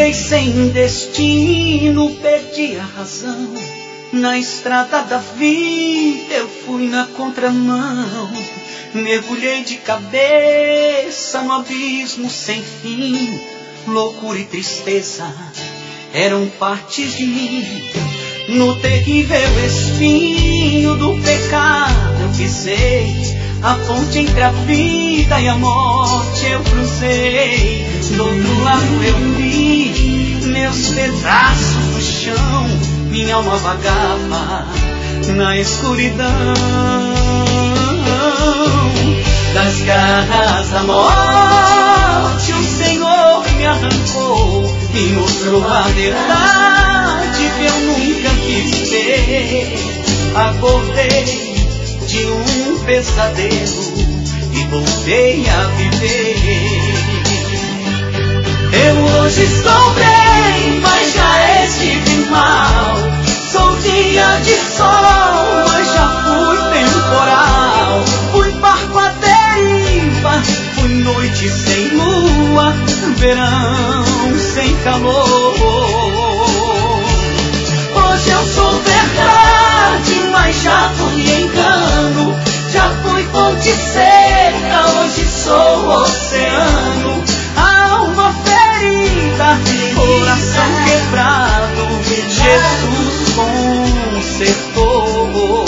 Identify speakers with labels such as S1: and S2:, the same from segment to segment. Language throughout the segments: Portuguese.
S1: Fiquei sem destino, perdi a razão. Na estrada da vida eu fui na contramão. Mergulhei de cabeça no abismo sem fim. Loucura e tristeza eram partes de mim. No terrível espinho do pecado eu pisei. A ponte entre a vida e a morte eu cruzei. Do outro lado eu vi meus pedaços no chão. Minha alma vagava na escuridão. Das garras da morte o Senhor me arrancou e mostrou a verdade que eu nunca quis ver. Acordei de um pesadelo e voltei a viver. Eu hoje estou bem, mas já estive mal. Sou dia de sol, mas já fui temporal. Fui barco à deriva, fui noite sem lua, verão sem calor. Hoje eu sou verdade, mas já fui engano. Já fui fonte seca, hoje sou oceano. Alma ferida, coração quebrado, Jesus consertou.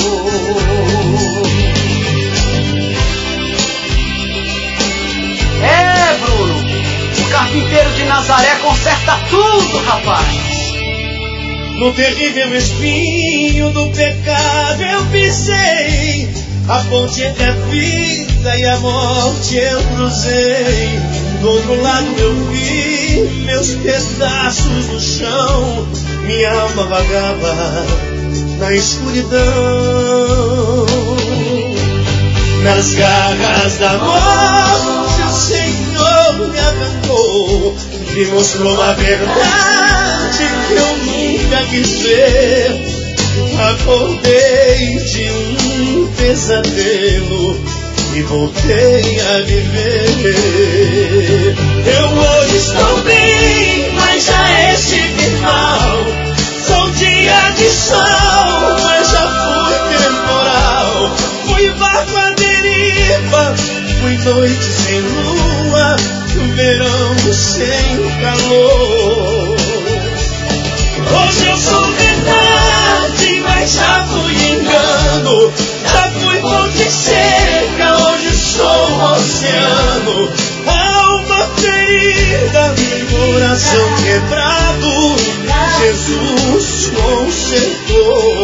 S1: É, Bruno, o carpinteiro de Nazaré conserta tudo, rapaz.
S2: No terrível espinho do pecado eu pisei. A ponte entre a vida e a morte eu cruzei. Do outro lado eu vi meus pedaços no chão. Minha alma vagava na escuridão. Nas garras da morte o Senhor me arrancou. Me mostrou a verdade que eu nunca quis ver. Acordei de um pesadelo e voltei a viver. Eu hoje estou bem, mas já estive mal. Sou dia de sol, mas já fui temporal. Fui barco à deriva, fui noite sem lua, verão sem calor. Hoje eu sou verdade, mas já fui engano. Já fui fonte seca, hoje sou oceano. Alma ferida, coração quebrado, Jesus consertou.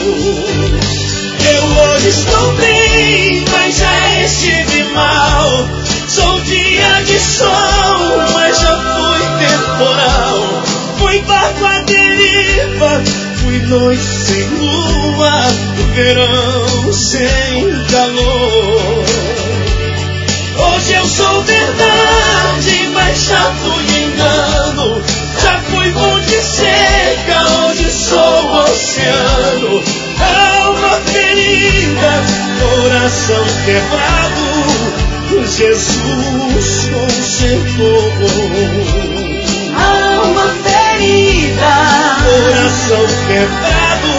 S2: Eu hoje estou bem, mas já estive mal. Sou dia de sol, mas já fui temporal. Fui barco à deriva, fui noite sem lua, verão sem calor. Hoje eu sou verdade, mas já fui engano. Já fui fonte seca, hoje sou oceano. Alma ferida, coração quebrado, Jesus consertou.
S1: Alma ferida,
S2: coração quebrado,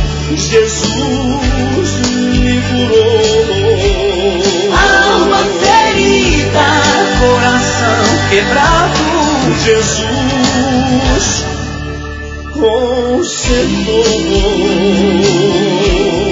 S2: Jesus me curou.
S1: alma ferida, coração quebrado,
S2: Jesus consertou.